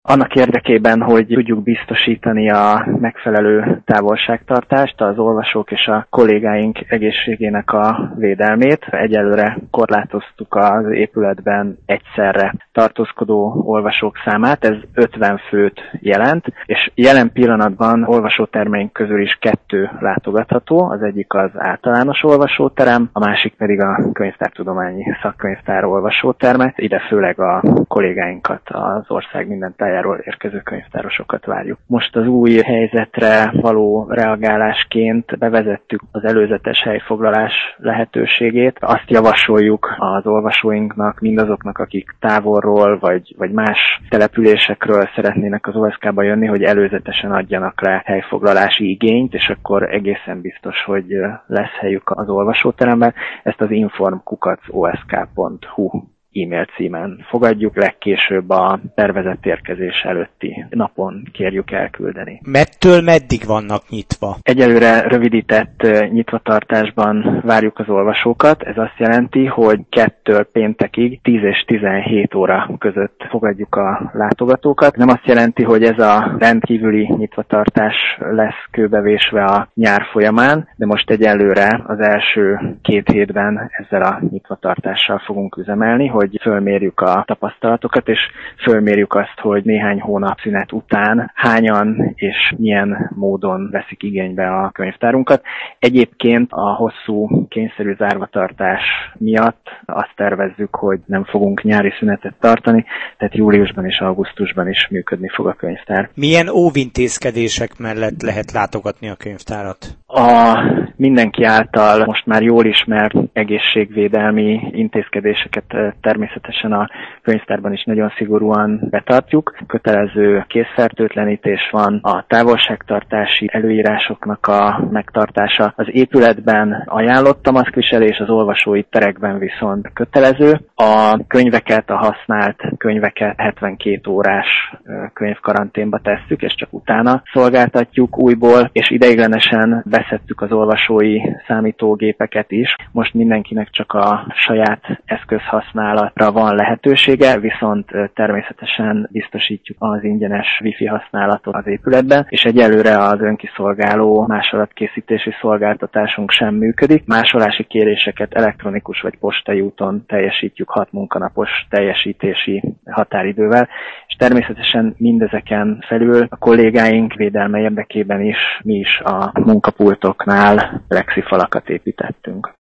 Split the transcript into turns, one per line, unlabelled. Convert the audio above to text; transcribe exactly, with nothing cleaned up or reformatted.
Annak érdekében, hogy tudjuk biztosítani a megfelelő távolságtartást, az olvasók és a kollégáink egészségének a védelmét. Egyelőre korlátoztuk az épületben egyszerre tartózkodó olvasók számát, ez ötven főt jelent, és jelen pillanatban olvasótermeink közül is kettő látogatható, az egyik az általános olvasóterem, a másik pedig a könyvtártudományi szakkönyvtár olvasóterme. Ide főleg a kollégáinkat, az ország minden tájáról érkező könyvtárosokat várjuk. Most az új helyzetre való reagálásként bevezettük az előzetes helyfoglalás lehetőségét. Azt javasoljuk az olvasóinknak, mindazoknak, akik távolról vagy, vagy más településekről szeretnének az o es ká-ba jönni, hogy előzetesen adjanak le helyfoglalási igényt, és akkor egészen biztos, hogy lesz helyük az olvasóteremben. Ezt az inform kukac o es ká pont hu e-mail címen fogadjuk, legkésőbb a tervezett érkezés előtti napon kérjük elküldeni.
Mettől meddig vannak nyitva?
Egyelőre rövidített nyitvatartásban várjuk az olvasókat. Ez azt jelenti, hogy kettől péntekig tíz és tizenhét óra között fogadjuk a látogatókat. Nem azt jelenti, hogy ez a rendkívüli nyitvatartás lesz kőbevésve a nyár folyamán, de most egyelőre az első két hétben ezzel a nyitvatartással fogunk üzemelni, hogy hogy fölmérjük a tapasztalatokat, és fölmérjük azt, hogy néhány hónap szünet után hányan és milyen módon veszik igénybe a könyvtárunkat. Egyébként a hosszú kényszerű zárvatartás miatt azt tervezzük, hogy nem fogunk nyári szünetet tartani, tehát júliusban és augusztusban is működni fog a könyvtár.
Milyen óvintézkedések mellett lehet látogatni a könyvtárat?
A mindenki által most már jól ismert egészségvédelmi intézkedéseket természetesen a könyvtárban is nagyon szigorúan betartjuk. Kötelező kézfertőtlenítés van, a távolságtartási előírásoknak a megtartása. Az épületben ajánlott a maszkviselés, az olvasói terekben viszont kötelező. A könyveket, a használt könyveket hetvenkét órás könyvkaranténba tesszük, és csak utána szolgáltatjuk újból, és ideiglenesen beszedtük az olvasói számítógépeket is. Most mindenkinek csak a saját eszközhasználatra van lehetősége, viszont természetesen biztosítjuk az ingyenes wifi használatot az épületben, és egyelőre az önkiszolgáló másolatkészítési szolgáltatásunk sem működik. Másolási kéréseket elektronikus vagy postai úton teljesítjük hat munkanapos teljesítési határidővel, és természetesen mindezeken felül a kollégáink védelme érdekében is mi is a munkapultoknál plexifalakat építettünk.